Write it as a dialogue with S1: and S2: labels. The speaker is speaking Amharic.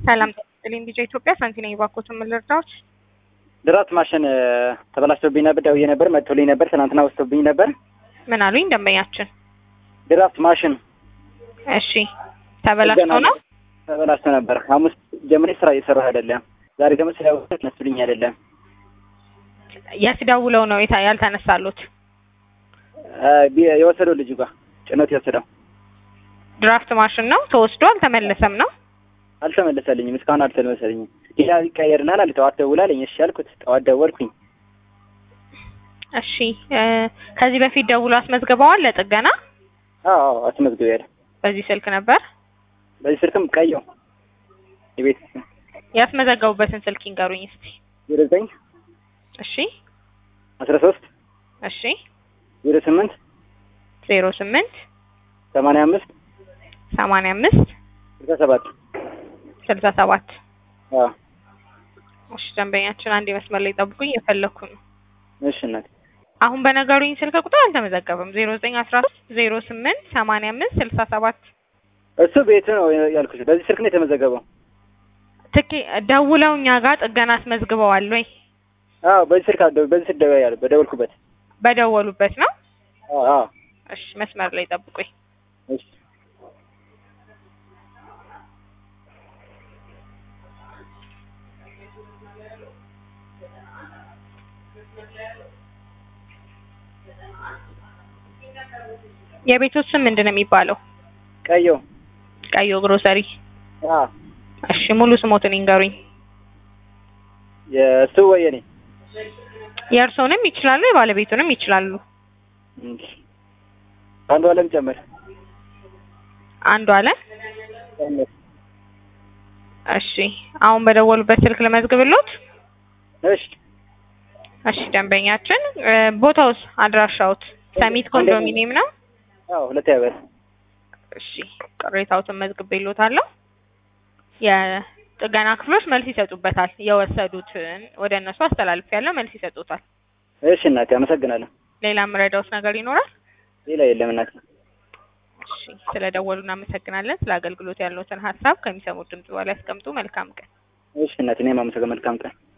S1: ሰላም ተስልኝ ቢጫ ኢትዮጵያ ሳንቲና ይባኮት ምልርዳዎች
S2: ድራት ማሽን ተበላሽቶብኝ ነበር። ደውዬ ነበር መጥቶልኝ ነበር። ትናንትና ወስዶብኝ ነበር።
S1: ምን አሉኝ ደንበኛችን?
S2: ድራት ማሽን
S1: እሺ ተበላሽቶ ነው?
S2: ተበላሽቶ ነበር። ሐሙስ ጀምሬ ስራ እየሰራሁ አይደለም። ዛሬ ደግሞ ስለወሰደ ነስብልኝ አይደለም።
S1: ያስደውለው ነው ያልተነሳሉት?
S2: የወሰደው ልጅ ጋር ጭኖት የወሰደው
S1: ድራፍት ማሽን ነው ተወስዶ አልተመለሰም ነው?
S2: አልተመለሰልኝም። እስካሁን አልተመለሰልኝም። ሌላ ይቀየርልሃል አለ። ጠዋት ደውላለኝ። እሺ አልኩት። ጠዋት ደወልኩኝ።
S1: እሺ ከዚህ በፊት ደውሎ አስመዝግበዋል ለጥገና?
S2: አዎ አስመዝግቤያለሁ።
S1: በዚህ ስልክ ነበር?
S2: በዚህ ስልክም ቀየው የቤት
S1: ያስመዘገቡበትን ስልክ ይንገሩኝ እስቲ።
S2: 09
S1: እሺ
S2: 13
S1: እሺ
S2: 08
S1: 08
S2: 85
S1: 85 67
S2: አዎ።
S1: እሺ ደንበኛችን አንድ መስመር ላይ ጠብቁኝ፣ የፈለኩ ነው።
S2: እሺ እናት
S1: አሁን በነገሩኝ ስልክ ቁጥር አልተመዘገበም። 0913 08 85 67
S2: እሱ ቤት ነው ያልኩሽ። በዚህ ስልክ ነው የተመዘገበው።
S1: ደውለው እኛ ጋር ጥገና አስመዝግበዋል ወይ?
S2: አዎ በዚህ ስልክ ደውያለሁ። በደወልኩበት
S1: በደወሉበት ነው?
S2: አዎ።
S1: እሺ መስመር ላይ ጠብቁኝ።
S2: እሺ
S1: የቤቱ ስም ምንድን ነው የሚባለው? ቀዮ ግሮሰሪ።
S2: አዎ።
S1: እሺ ሙሉ ስሞትን ይንገሩኝ።
S2: የእሱ ወይ የኔ?
S1: የእርሶንም ይችላሉ የባለቤቱንም ይችላሉ።
S2: አንዱ አለም ጨመር።
S1: አንዱ አለም። እሺ አሁን በደወሉበት ስልክ ለመዝግብሎት?
S2: እሺ
S1: እሺ ደንበኛችን ቦታውስ አድራሻውት ሰሚት ኮንዶሚኒየም ነው?
S2: አዎ ሁለተኛ በር።
S1: እሺ ቅሬታዎትን መዝግቤሎታለሁ። የጥገና ክፍሎች መልስ ይሰጡበታል። የወሰዱትን ወደ እነሱ አስተላልፌያለሁ፣ መልስ ይሰጡታል።
S2: እሺ እናቴ አመሰግናለሁ።
S1: ሌላ የምረዳዎት ነገር ይኖራል?
S2: ሌላ የለም እናቴ።
S1: እሺ ስለደወሉ እናመሰግናለን። ስለ አገልግሎት ያለዎትን ሀሳብ ከሚሰሙት ድምጽ በላይ ያስቀምጡ። መልካም ቀን።
S2: እሺ እናቴ እኔም አመሰግናለሁ። መልካም ቀን።